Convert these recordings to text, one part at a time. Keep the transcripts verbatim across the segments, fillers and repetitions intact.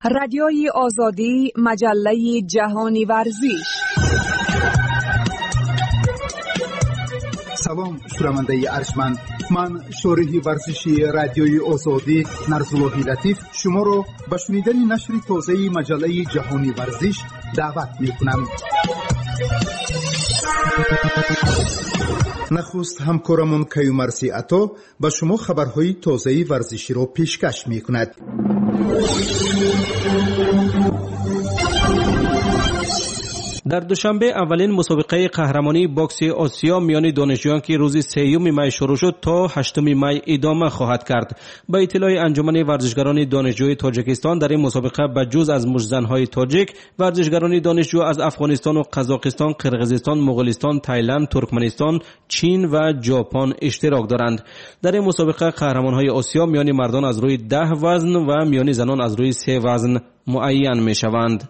رادیوی آزادی، مجله جهانی ورزش. سلام شنونده ارجمند، من شارح ورزشی رادیوی آزادی نرزاللهی لطیف شما را به شنیدن نشر تازه مجله جهانی ورزش دعوت می‌کنم. نخست همکارمون کیومرثی عطا به شما خبرهای تازه ورزشی را پیشکش می‌کند. در دوشنبه اولین مسابقه قهرمانی باکس آسیا میان دانشجویان که روز سوم می شروع شد تا هشتم می ادامه خواهد کرد. با اطلاع انجمن ورزشگران دانشجوی تاجیکستان در این مسابقه به جز از مجزن‌های تاجیک، ورزشگران دانشجو از افغانستان و قزاقستان، قرقیزستان، مغولستان، تایلند، ترکمنستان، چین و ژاپن اشتراک دارند. در این مسابقه قهرمان‌های آسیا میان مردان از روی ده وزن و میان زنان از روی سه وزن معین می شوند.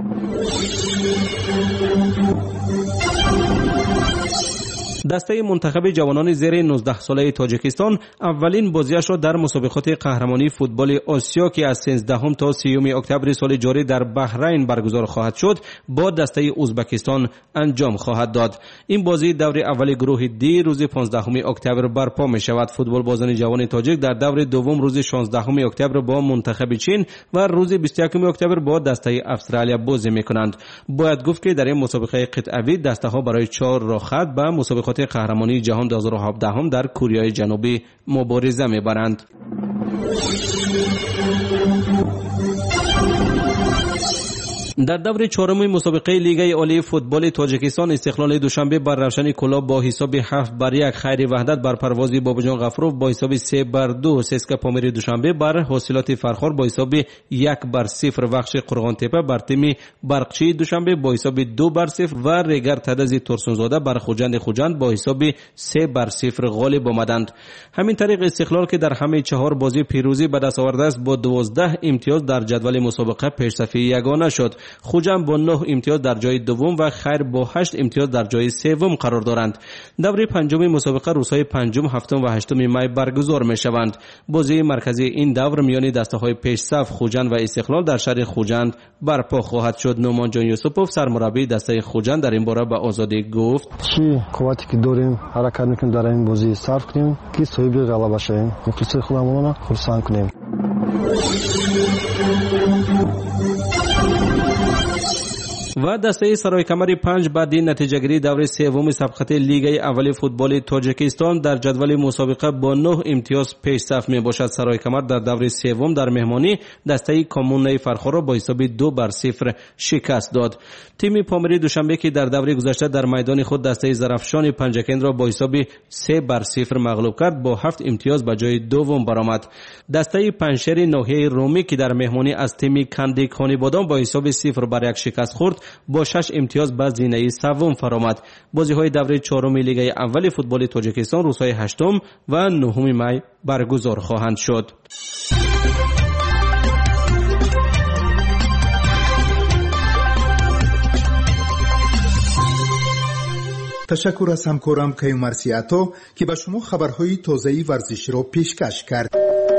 دسته منتخب جوانان زیر نوزده ساله تاجیکستان اولین بازیش را در مسابقات قهرمانی فوتبال آسیا که از سیزدهم تا سیوم اکتبر سال جاری در بحرین برگزار خواهد شد با دسته ازبکستان انجام خواهد داد. این بازی دور اول گروه دی روز پانزدهم اکتبر برپا می شود. فوتبال بازان جوان تاجیک در دور دوم روز شانزدهم اکتبر با منتخب چین و روز بیست و یکم اکتبر با دسته استرالیا بازی می کنند. باید گفت که در این مسابقه قطعوی دسته ها برای چهار راه خط به مسابقات قهرمانی جهان دو هزار و هفده هم در کره جنوبی مبارزه می‌برند. در دور چهارم مسابقه لیگ عالی فوتبال تاجیکستان استقلال دوشنبه بر روشن کلاب با حساب هفت بر یک، خیر وحدت بر پروازی باباجان غفروف با حساب سه بر دو، سسکا پامیر دوشنبه بر حاصلات فرخار با حساب یک بر صفر، بخش قرغان تپه بر تیم برقچی دوشنبه با حساب دو بر صفر و ریگر تدز ترسونزاده بر خوجند خوجند با حساب سه بر صفر غالب آمدند. همین طریق استقلال که در همه چهار بازی پیروزی به دست آورده است با دوازده امتیاز در جدول مسابقه پیشرفته یگانه شد. خوجند با نه امتیاز در جای دوم و خیر با هشت امتیاز در جای سوم قرار دارند. دور پنجم مسابقه روزهای پنجم، هفتم و هشتم می برگزار می شوند. بازی مرکزی این دور میان دسته‌های پیش صف خوجند و استقلال در شهر خوجند برپا خواهد شد. نومان جان یوسفوف سرمربی دسته خوجند در این باره به آزادی گفت: چی قوتی که داریم حرکت میکنیم در این بازی صرف کنیم که صاحب غلبه شویم، مخلص خودمون را خرسند کنیم. و دسته سرای کمر پنج بعد این نتیجه گیری دور سوم سبقت لیگ اول فوتبال تاجیکستان در جدول مسابقه با نه امتیاز پیش صف می باشد. سرای کمر در دور سوم در مهمانی دسته کامون فرخار را با حساب دو بر صفر شکست داد. تیم پامری دوشنبه که در دور گذشته در میدان خود دسته زرافشان پنجکند را با حساب سه بر صفر مغلوب کرد با هفت امتیاز به جای دوم برآمد. دسته پنجشیر ناحیه رومی که در مهمانی از تیم کندی کانی بادام با حساب صفر بر یک شکست خورد با شش امتیاز به زینه سوم فرآمد. بازی‌های دوره چهارم لیگ اول فوتبال تاجیکستان روزهای هشتم و نهم می برگزار خواهند شد. تشکر از همکارم کیومرثی عطا که به شما خبرهای تازه ورزشی را پیشکش کرد.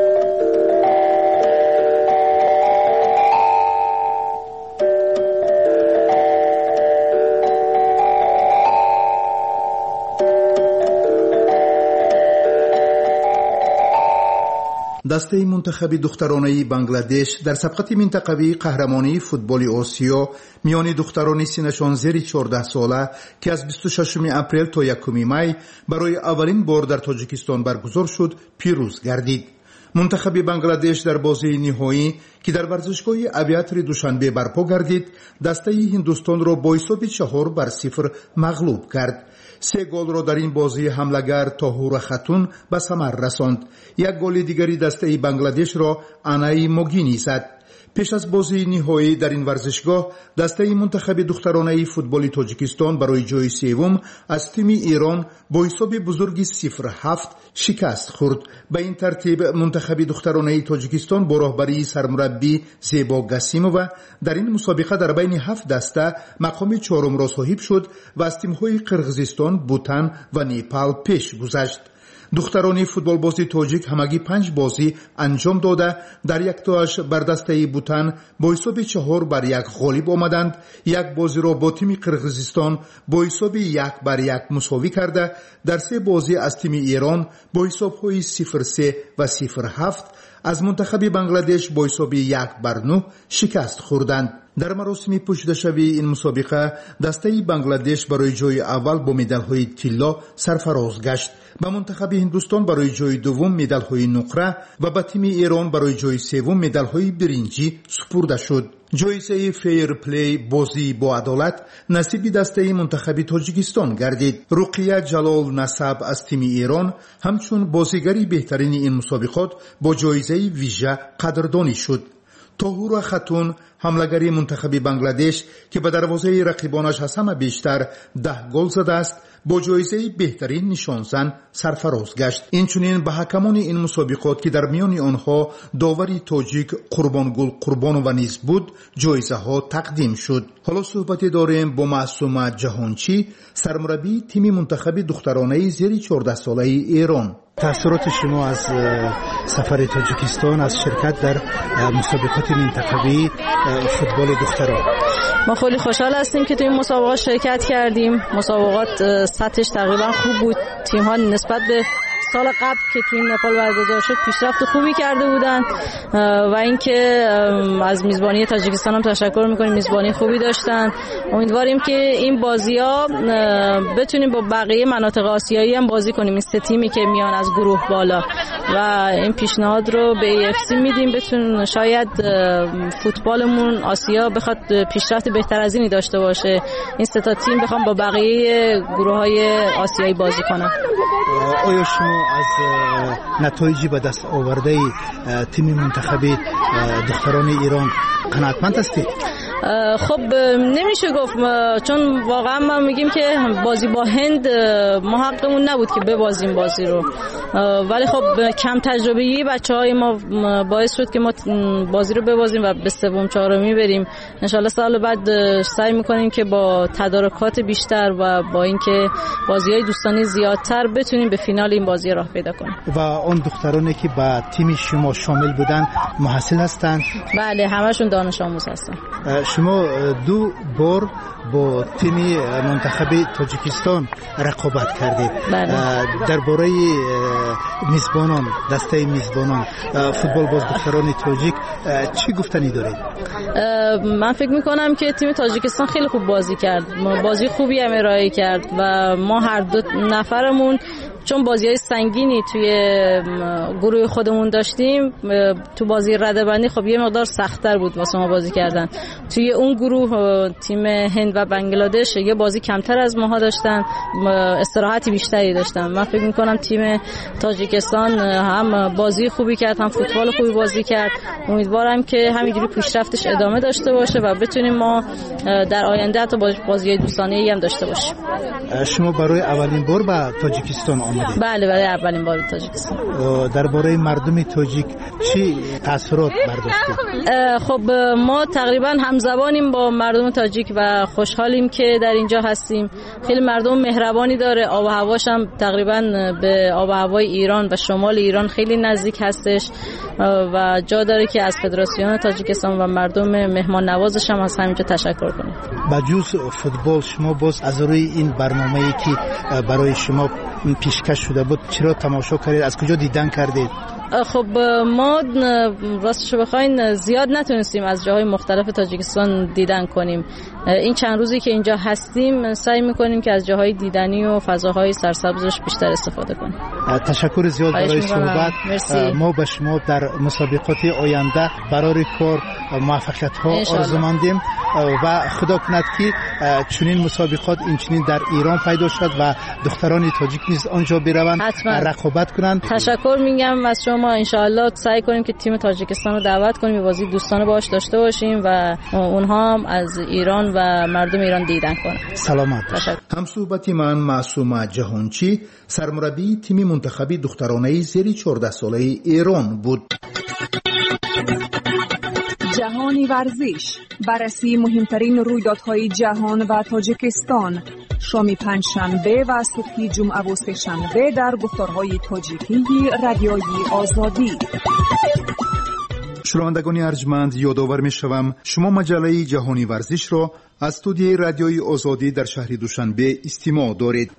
دسته منتخب دخترانه بنگلادش در سبقت منطقوی قهرمانی فوتبال آسیا میان دختران سنشان زیر چهارده ساله که از بیست و ششم اپریل تا یکم می برای اولین بار در تاجیکستان برگزار شد پیروز گردید. منتخب بنگلادش در بازی نهایی که در ورزشگاه اویاتر دوشنبه برپا گردید دسته هندوستان را با حساب چهار بر صفر مغلوب کرد. سه گل را در این بازی حمله‌گر طاهور خاتون به ثمر رساند. یک گل دیگری دسته بنگلادش را آنای موگینی زد. پیش از بازی نهایی در این ورزشگاه دسته منتخب دخترانه فوتبال تاجیکستان برای جای سوم از تیم ایران با حساب بزرگی صفر هفت شکست خورد. به این ترتیب منتخب دخترانه تاجیکستان با راهبری سرمربی زیبا گاسیمووا در این مسابقه در بین هفت دسته مقام چهارم را صاحب شد و از تیم‌های قرقیزستان، بوتان و نیپال پیش گذشت. دختران فوتبالبازی تاجیک همگی پنج بازی انجام داده در یک تاش بر دسته بوتن با حساب چهار بر یک غالب آمدند. یک بازی را با تیم قرقیزستان با حساب یک بر یک مساوی کرده. در سه بازی از تیم ایران با حساب های صفر سه و صفر هفت از منتخب بنگلادش با حساب یک بر نه شکست خوردند. در مراسم پوشیده‌شوی این مسابقه دسته بنگلادش برای جای اول با مدال‌های طلا سرفراز گشت. به منتخب هندوستان برای جای دوم مدال‌های نقره و به تیم ایران برای جای سوم مدال‌های برنجی سپرده شد. جایزه فیر پلی بازی با عدالت نصیب دسته منتخب تاجیکستان گردید. رقیه جلال نسب از تیم ایران همچون بازیگری بهترین این مسابقات با جایزه ویژه قدردانی شد. طاهورا خاتون حمله‌گر منتخب بنگلادش که به دروازه رقیبانش از همه بیشتر ده گل زده است با جایزه بهترین نشانزن سرفراز گشت. اینچنین به حکمان این مسابقات که در میان آنها داوری تاجیک قربانگل قربانو و نیز بود جایزه ها تقدیم شد. حالا صحبتی داریم با معصومه جهانچی، سرمربی تیم منتخب دخترانه زیر چهارده ساله ایران. تأثیرات شما از سفر تاجیکستان از شرکت در مسابقات منتخبی فوتبال دختران؟ ما خیلی خوشحال هستیم که توی این مسابقات شرکت کردیم. مسابقات سطحش تقریبا خوب بود. تیم ها نسبت به سال قبل که توی نپال برگزار شد پیشرفت خوبی کرده بودن و اینکه از میزبانی تاجیکستان هم تشکر میکنیم، میزبانی خوبی داشتن. امیدواریم که این بازی‌ها بتونیم با بقیه مناطق آسیایی هم بازی کنیم، این سه تیمی که میان از گروه بالا، و این پیشنهاد رو به ای اف سی میدیم بتون شاید فوتبالمون آسیا بخواد پیشرفت بهتر از اینی داشته باشه، این سه تا تیم بخوام با بقیه گروه‌های آسیایی بازی کنن. آیا شما از نتایجی به دست آورده تیم منتخب دختران ایران قناعتمند هستید؟ خب نمیشه گفت، چون واقعا ما میگیم که بازی با هند ما حقمون نبود که ببازیم بازی رو، ولی خب کم تجربه‌ای بچه‌های ما باعث شد که ما بازی رو ببازیم و به سوم چهارمی بریم. انشالله سال بعد سعی میکنیم که با تدارکات بیشتر و با اینکه بازی‌های دوستانه زیادتر بتونیم به فینال این بازی راه پیدا کنیم. و اون دخترانی که با تیم شما شامل بودن محصل هستند؟ بله، همشون دانش آموز هستن. شما دو بار با تیم منتخب تاجیکستان رقابت کردید. درباره میزبانان، دسته میزبانان فوتبال باز دختران تاجیک چی گفتنی دارید؟ من فکر میکنم که تیم تاجیکستان خیلی خوب بازی کرد، بازی خوبی هم ارائه کرد و ما هر دو نفرمون چون بازی‌های سنگینی توی گروه خودمون داشتیم، تو بازی رده‌بندی خب یه مقدار سخت‌تر بود واسه ما بازی کردن. توی اون گروه تیم هند و بنگلادش یه بازی کمتر از ماها داشتن، استراحتی بیشتری داشتن. من فکر می‌کنم تیم تاجیکستان هم بازی خوبی کرد، هم فوتبال خوبی بازی کرد. امیدوارم که همینجوری پیشرفتش ادامه داشته باشه و بتونیم ما در آینده حتی بازی دوستانه‌ای هم داشته باشیم. شما برای اولین بار به تاجیکستان آمدید؟ بله، برای اولین بار به تاجیکستان. درباره مردم تاجیک چی تاثیرات برداشتید؟ خب ما تقریبا همزبانیم با مردم تاجیک و خوشحالیم که در اینجا هستیم. خیلی مردم مهربانی داره، آب و هواش هم تقریبا به آب و هوای ایران و شمال ایران خیلی نزدیک هستش و جا داره که از فدراسیون تاجیکستان و مردم مهمان نوازش هم از همینجا تشکر کنیم. بجز فوتبال شما باز از روی این برنامه‌ای که برای شما پیشکش شده بود چرا تماشا کردید؟ از کجا دیدن کردید؟ خب ما راستش بخواین زیاد نتونستیم از جاهای مختلف تاجیکستان دیدن کنیم. این چند روزی که اینجا هستیم سعی میکنیم که از جاهای دیدنی و فضاهای سرسبزش بیشتر استفاده کنیم. تشکر زیاد برای صحبت. ما به شما در مسابقات آینده برای کار موفقیت ها آرزومندیم و خدا کند که چنین مسابقات اینچنین در ایران پیدا شد و دختران تاجیک نیز آنجا بروند رقابت کنند. تشکر میگم از شما. انشاءالله سعی کنیم که تیم تاجیکستان رو دعوت کنیم بازی دوستانه باهاش داشته باشیم و اونها هم از ایران و مردم ایران دیدن کنند. سلامت. هم صحبتی من معصومه جهانچی، سرمربی تیم منتخبی دخترانه زیر چهارده ساله ایران بود. جهانی ورزش، بررسی مهمترین رویدادهای جهان و تاجیکستان. شام پنجشنبه و صبح جمعه و سه‌شنبه در گفتارهای تاجیکی رادیوی آزادی. شنوندگان ارجمند، یادآور می‌شوم شما مجله جهانی ورزش را از استودیوی رادیوی آزادی در شهر دوشنبه استماع دارید.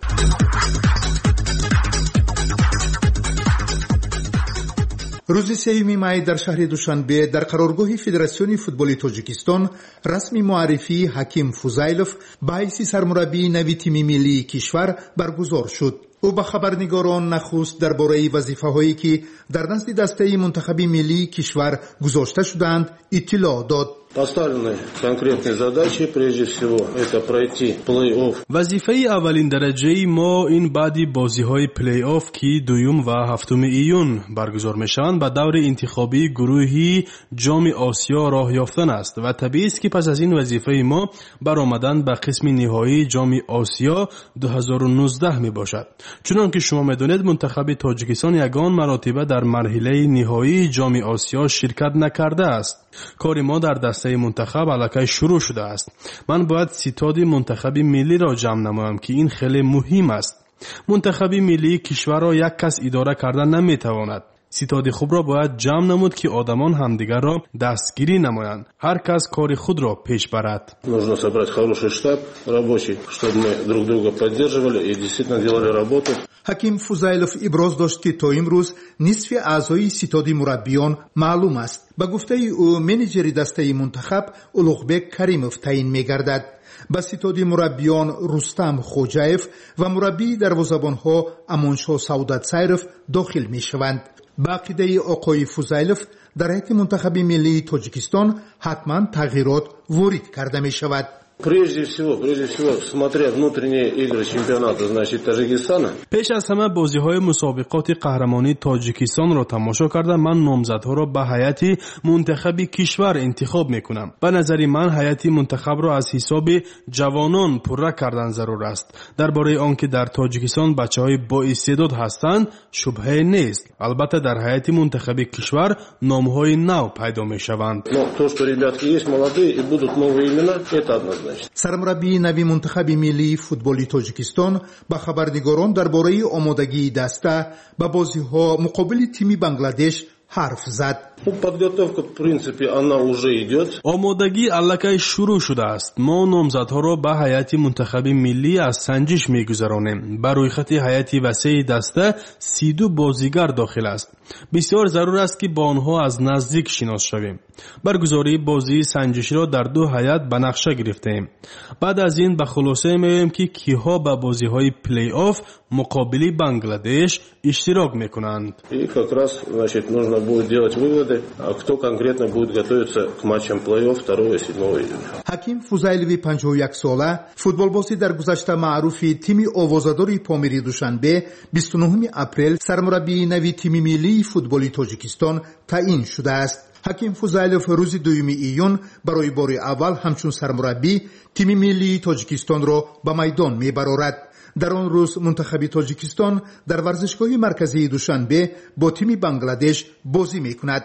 روز سوم می در شهر دوشنبه در قرارگاه فدراسیون فوتبال تاجیکستان رسمی معرفی حکیم فوزایلوف به حیث سرمربی نوی تیم ملی کشور برگزار شد. او به خبرنگاران نخست درباره وظیفه‌هایی که در نزد دسته منتخب ملی کشور گذاشته شدند اطلاع داد. Поставлены конкретные задачи, прежде всего, это пройти плей-офф. وظیفه اولین درجه ما این بعدی بازی‌های پلی-آف که دوم و هفتم ایون برگزار میشن به دور انتخابی گروهی جام آسیا راه یافتن است و طبیعی است که پس از این وظیفه ما برآمدن به قسم نهایی جام آسیا دو هزار و نوزده می باشد. چون که شما میدونید منتخب تاجیکستان یگان مرتبه در مرحله نهایی جام آسیا شرکت نکرده است. کار ما در دسته منتخب الکی شروع شده است. من باید ستاد منتخب ملی را جمع نمایم که این خیلی مهم است. منتخب ملی کشور را یک کس اداره کردن نمیتواند. ستاد خوب را باید جمع نمود که آدمان همدیگر را دستگیری نمایند. هر کس کار خود را پیش برد. Нужно собрать хороший штаб рабочий, чтобы мы друг друга поддерживали и действительно делали работу. حکیم فوزایلوف ابراز داشت که تا امروز نصف اعضای ستاد مربیان معلوم است. به گفته او منیجر دسته منتخب اولوغبک کریموف تعیین می‌گردد. به ستاد مربیان رستم خوجایف و مربی دروازه‌بان‌ها امانشاه سعودت‌سایرف داخل می‌شوند. به عقیده آقای فوزایلوف در هیئت منتخب ملی تاجیکستان حتما تغییرات وارد کرده می‌شود. Прежде всего, прежде всего, смотря внутренние игры чемпионата, значит, Таджикистана. پیش از همه بازی‌های مسابقات قهرمانی تاجیکستان را تماشا کرده من نامزدها را به هیئت منتخب کشور انتخاب می‌کنم. به نظر من هیئت منتخب را از حساب جوانان پره کردن ضرور است. درباره آنکه در تاجیکستان بچه‌های با استعداد هستند شبهه نیست. البته در هیئت منتخب کشور نام‌های نو پیدا می‌شوند. Но то, что ребятки есть молодые и будут новые имена, это однозначно. سرمربی نوی منتخب ملی فوتبال تاجیکستان با خبرنگاران درباره آمادگی دسته به بازی‌ها مقابل تیم بنگلادش حرف زد. Подготовка, в принципе, она уже идет. آمادگی الکی شروع شده است. ما نامزدها را به هیئت منتخب ملی از سنجش می‌گذرانیم. بر روی خط هیئت وسیع دسته سی و دو بازیگر داخل است. بسیار ضرور است که با آنها از نزدیک شناس شویم. برگزاری بازی سنجشی را در دو هیئت به نقشه گرفتیم. بعد از این به خلاصه می‌آییم که کیها به بازی‌های پلی آف مقابل بنگلادش اشتراک می‌کنند. И как раз, значит, нужно будет делать выводы, а кто конкретно будет готовиться к матчам плей-офф второго и седьмого июня. حکیم فوزایلوی پنجاه و یک ساله فوتبالبازی در گذشته معروف تیم آوازه‌دار پامیری دوشنبه بیست و نهم اپریل سرمربی نوی تیم ملی فوتبال تاجیکستان تعیین شده است. حکیم فوزایلوف روز دوم ایون برای بار اول همچون سرمربی تیم ملی تاجیکستان را به میدان میبرارد. در آن روز منتخب تاجیکستان در ورزشگاه مرکزی دوشنبه با تیم بنگلادش بازی میکند.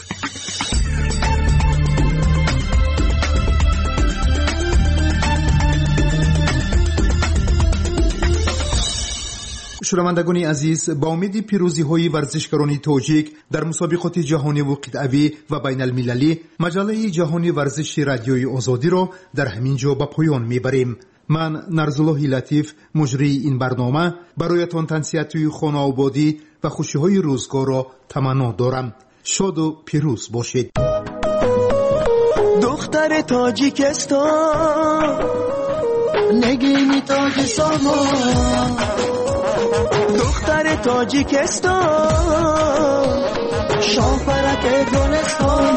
شنوندگان عزیز، با امید پیروزی های ورزشکاران تاجیک در مسابقات جهانی و قطعی و بین المللی مجله جهانی ورزش رادیوی آزادی را در همین جا به پایان میبریم. من نرزالله لطیف مجری این برنامه برایتان تنصیحات خانه آبادی و خوشی های روزگار را تمنا دارم. شاد و پیروز باشید. دختر تاجیکستان نگینی تاج سامان، دختر تاجیکستان شاپرک گلستان،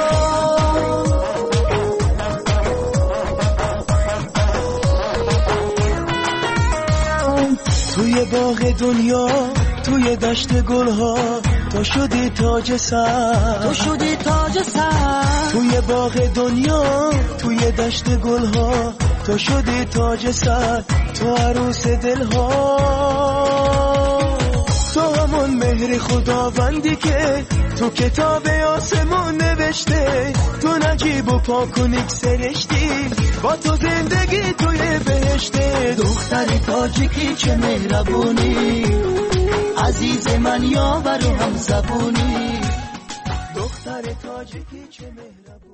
توی باغ دنیا توی دشت گلها تو شدی تاج سر، تو شدی تاج سر، توی باغ دنیا توی دشت گلها تو شدی تاج سر، تو عروس دلها. تو همون مهر خداوندی که تو کتاب آسمون نوشته، تو نجیب و پاک و نیک سرشتی، با تو زندگی توی بهشته. دختر تاجیکی چه مهربونی، عزیز من یاور و هم زبونی. دختر تاجیکی چه مهربونی.